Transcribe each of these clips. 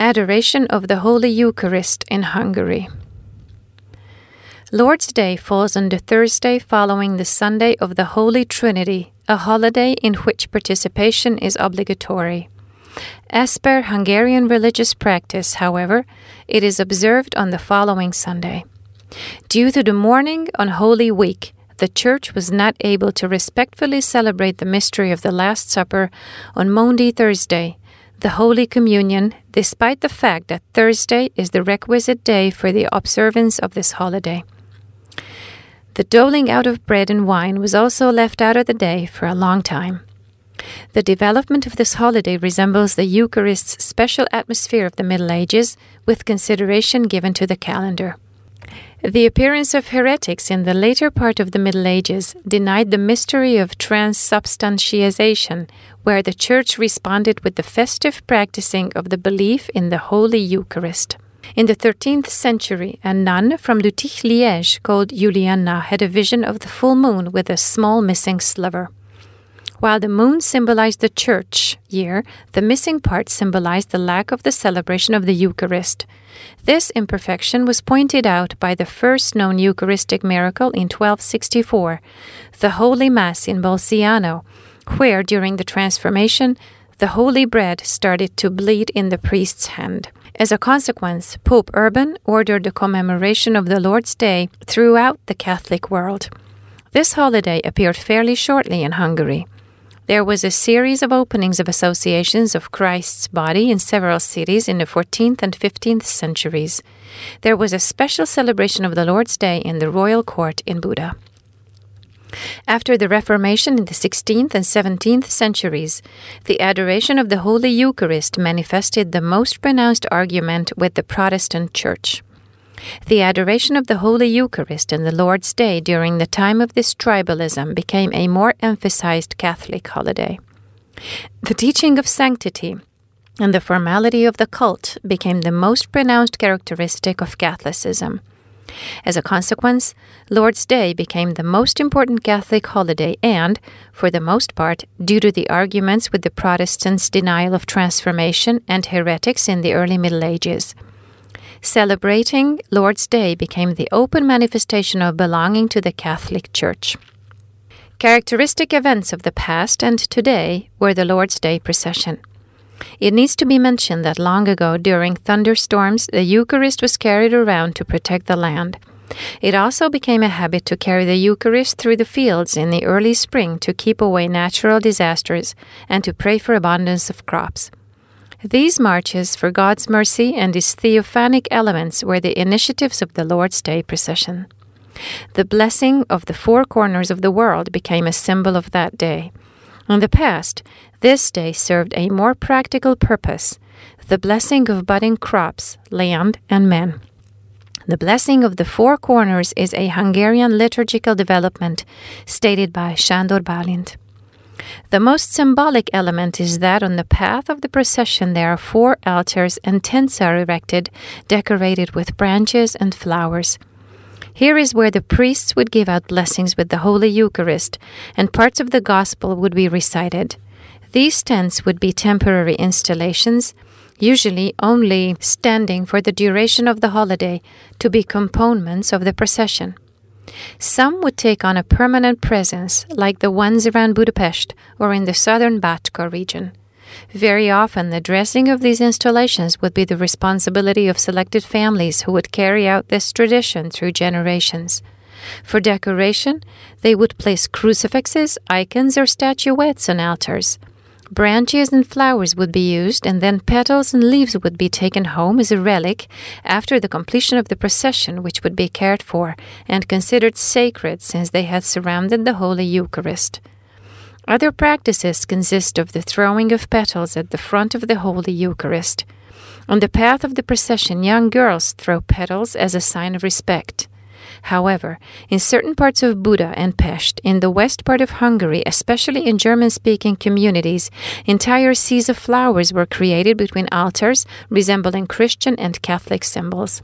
Adoration of the Holy Eucharist in Hungary. Lord's Day falls on the Thursday following the Sunday of the Holy Trinity, a holiday in which participation is obligatory. As per Hungarian religious practice, however, it is observed on the following Sunday. Due to the mourning on Holy Week, the Church was not able to respectfully celebrate the mystery of the Last Supper on Maundy Thursday, the Holy Communion, despite the fact that Thursday is the requisite day for the observance of this holiday. The doling out of bread and wine was also left out of the day for a long time. The development of this holiday resembles the Eucharist's special atmosphere of the Middle Ages, with consideration given to the calendar. The appearance of heretics in the later part of the Middle Ages denied the mystery of transubstantiation, where the Church responded with the festive practicing of the belief in the Holy Eucharist. In the 13th century, a nun from Lutich, Liège, called Juliana, had a vision of the full moon with a small missing sliver. While the moon symbolized the church year, the missing part symbolized the lack of the celebration of the Eucharist. This imperfection was pointed out by the first known Eucharistic miracle in 1264, the Holy Mass in Bolziano, where, during the transformation, the holy bread started to bleed in the priest's hand. As a consequence, Pope Urban ordered the commemoration of the Lord's Day throughout the Catholic world. This holiday appeared fairly shortly in Hungary. There was a series of openings of associations of Christ's body in several cities in the 14th and 15th centuries. There was a special celebration of the Lord's Day in the royal court in Buda. After the Reformation in the 16th and 17th centuries, the adoration of the Holy Eucharist manifested the most pronounced argument with the Protestant Church. The adoration of the Holy Eucharist and the Lord's Day during the time of this tribalism became a more emphasized Catholic holiday. The teaching of sanctity and the formality of the cult became the most pronounced characteristic of Catholicism. As a consequence, Lord's Day became the most important Catholic holiday and, for the most part, due to the arguments with the Protestants' denial of transformation and heretics in the early Middle Ages. Celebrating Lord's Day became the open manifestation of belonging to the Catholic Church. Characteristic events of the past and today were the Lord's Day procession. It needs to be mentioned that long ago, during thunderstorms, the Eucharist was carried around to protect the land. It also became a habit to carry the Eucharist through the fields in the early spring to keep away natural disasters and to pray for abundance of crops. These marches for God's mercy and His theophanic elements were the initiatives of the Lord's Day procession. The blessing of the four corners of the world became a symbol of that day. In the past, this day served a more practical purpose, the blessing of budding crops, land, and men. The blessing of the four corners is a Hungarian liturgical development stated by Sándor Bálint. The most symbolic element is that on the path of the procession there are four altars and tents are erected, decorated with branches and flowers. Here is where the priests would give out blessings with the Holy Eucharist, and parts of the Gospel would be recited. These tents would be temporary installations, usually only standing for the duration of the holiday, to be components of the procession. Some would take on a permanent presence, like the ones around Budapest or in the southern Bačka region. Very often, the dressing of these installations would be the responsibility of selected families who would carry out this tradition through generations. For decoration, they would place crucifixes, icons, or statuettes on altars. Branches and flowers would be used, and then petals and leaves would be taken home as a relic after the completion of the procession, which would be cared for and considered sacred since they had surrounded the Holy Eucharist. Other practices consist of the throwing of petals at the front of the Holy Eucharist. On the path of the procession, young girls throw petals as a sign of respect. However, in certain parts of Buda and Pest, in the west part of Hungary, especially in German-speaking communities, entire seas of flowers were created between altars resembling Christian and Catholic symbols.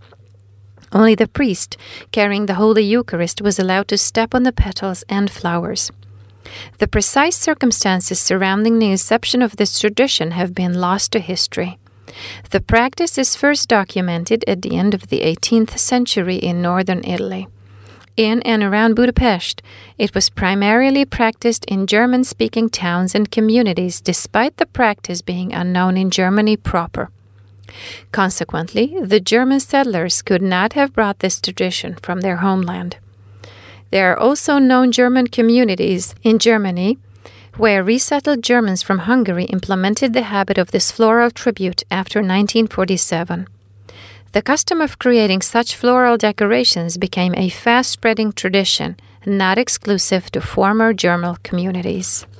Only the priest, carrying the Holy Eucharist, was allowed to step on the petals and flowers. The precise circumstances surrounding the inception of this tradition have been lost to history. The practice is first documented at the end of the 18th century in northern Italy. In and around Budapest, it was primarily practiced in German-speaking towns and communities, despite the practice being unknown in Germany proper. Consequently, the German settlers could not have brought this tradition from their homeland. There are also known German communities in Germany where resettled Germans from Hungary implemented the habit of this floral tribute after 1947. The custom of creating such floral decorations became a fast-spreading tradition, not exclusive to former German communities.